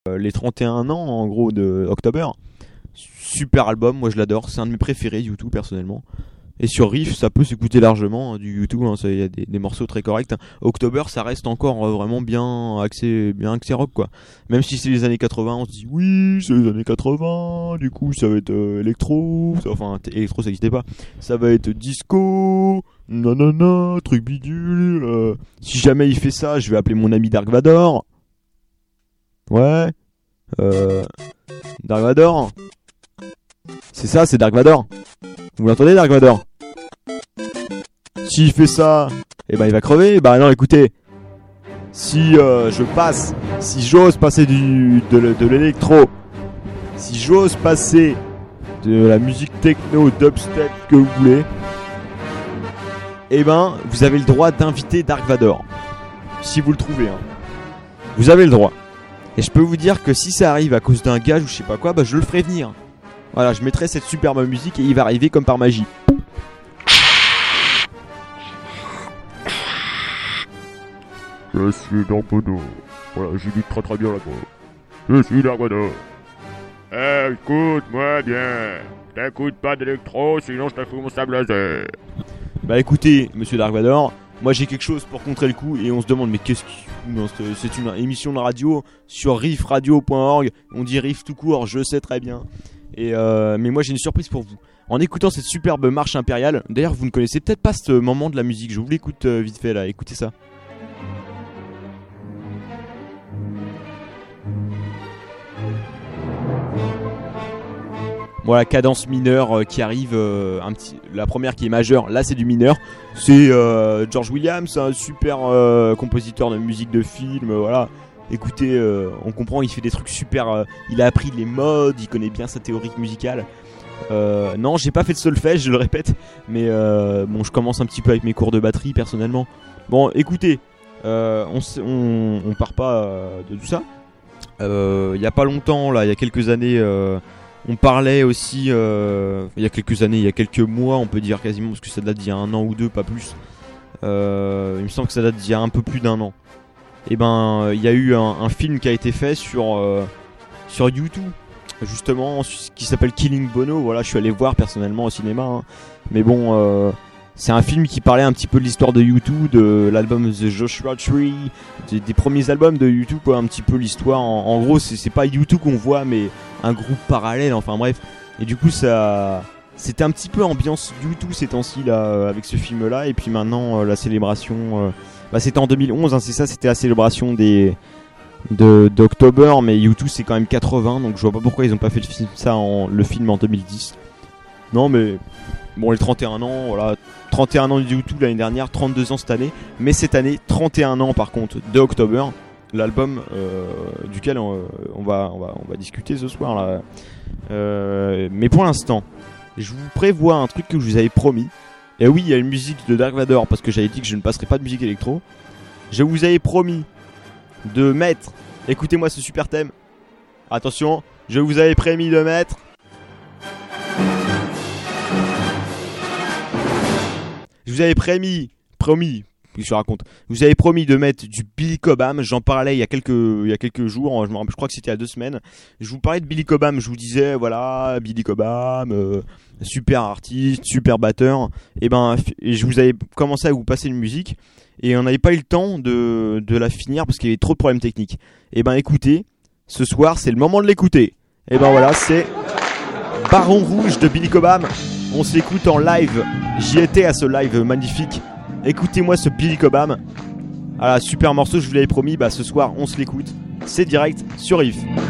les 31 ans en gros de October. Super album, moi je l'adore, c'est un de mes préférés YouTube personnellement. Et sur Riff, ça peut s'écouter largement du YouTube, hein, il y a des morceaux très corrects. October, ça reste encore vraiment bien axé rock quoi. Même si c'est les années 80, on se dit oui, c'est les années 80, du coup ça va être électro, enfin électro ça n'existait pas. Ça va être disco, nanana, truc bidule. Si jamais il fait ça, je vais appeler mon ami Dark Vador. Ouais. Dark Vador. C'est ça, c'est Dark Vador. Vous l'entendez Dark Vador? S'il fait ça, eh ben il va crever. Bah non, écoutez, si si j'ose passer de l'électro, si j'ose passer de la musique techno, dubstep, que vous voulez, eh ben vous avez le droit d'inviter Dark Vador. Si vous le trouvez, hein. Vous avez le droit. Et je peux vous dire que si ça arrive à cause d'un gage ou je sais pas quoi, bah je le ferai venir. Voilà, je mettrai cette superbe musique et il va arriver comme par magie. Je suis Dark Vador. Voilà, j'ai dit très bien là-bas. Je suis Dark Vador. Écoute-moi bien. T'écoutes pas d'électro, sinon je te fous mon sable laser. Bah écoutez, monsieur Dark Vador, moi j'ai quelque chose pour contrer le coup et on se demande mais qu'est-ce qui... Non, c'est une émission de radio sur riffradio.org. On dit riff tout court, je sais très bien. Et mais moi j'ai une surprise pour vous. En écoutant cette superbe marche impériale, d'ailleurs vous ne connaissez peut-être pas ce moment de la musique, je vous l'écoute vite fait là, écoutez ça. Voilà, cadence mineure qui arrive, la première qui est majeure, là c'est du mineur. C'est George Williams, un super compositeur de musique de film, voilà. Écoutez, on comprend, il fait des trucs super, il a appris les modes, il connaît bien sa théorie musicale. Non, j'ai pas fait de solfège, je le répète, mais bon, je commence un petit peu avec mes cours de batterie personnellement. Bon, écoutez, on part pas de tout ça. Il y a pas longtemps, là, il y a quelques années, on parlait aussi, il y a quelques mois, on peut dire quasiment, parce que ça date d'il y a 1 an ou 2, pas plus. Il me semble que ça date d'il y a un peu plus d'1 an. Et ben, il y a eu un film qui a été fait sur YouTube, justement, qui s'appelle Killing Bono. Voilà, je suis allé voir personnellement au cinéma, hein. Mais bon, c'est un film qui parlait un petit peu de l'histoire de U2, de l'album The Joshua Tree, des premiers albums de U2, quoi, un petit peu l'histoire. En gros, c'est pas U2 qu'on voit, mais un groupe parallèle, enfin bref. Et du coup, ça, c'était un petit peu ambiance U2 ces temps-ci là, avec ce film-là. Et puis maintenant, la célébration, c'était en 2011, hein, c'est ça, c'était la célébration d'October, mais U2 c'est quand même 80, donc je vois pas pourquoi ils ont pas fait le film en 2010. Non, mais bon, les 31 ans, voilà, 31 ans de U2 l'année dernière, 32 ans cette année, mais cette année 31 ans par contre de October, l'album duquel on va discuter ce soir là. Mais pour l'instant, je vous prévois un truc que je vous avais promis. Et oui, il y a une musique de Dark Vador parce que j'avais dit que je ne passerai pas de musique électro. Je vous avais promis de mettre, écoutez-moi ce super thème. Attention, je vous avais promis de mettre Je vous avais promis, qu'est-ce que je raconte ? Je vous avais promis de mettre du Billy Cobham. J'en parlais il y a quelques jours, je crois que c'était il y a 2 semaines. Je vous parlais de Billy Cobham, je vous disais voilà, Billy Cobham, super artiste, super batteur. Et je vous avais commencé à vous passer une musique et on n'avait pas eu le temps de la finir parce qu'il y avait trop de problèmes techniques. Et écoutez, ce soir c'est le moment de l'écouter. Et voilà, c'est Baron Rouge de Billy Cobham. On s'écoute en live. J'y étais à ce live magnifique. Écoutez-moi ce Billy Cobham. Super morceau, je vous l'avais promis. Ce soir, on se l'écoute. C'est direct sur Riff.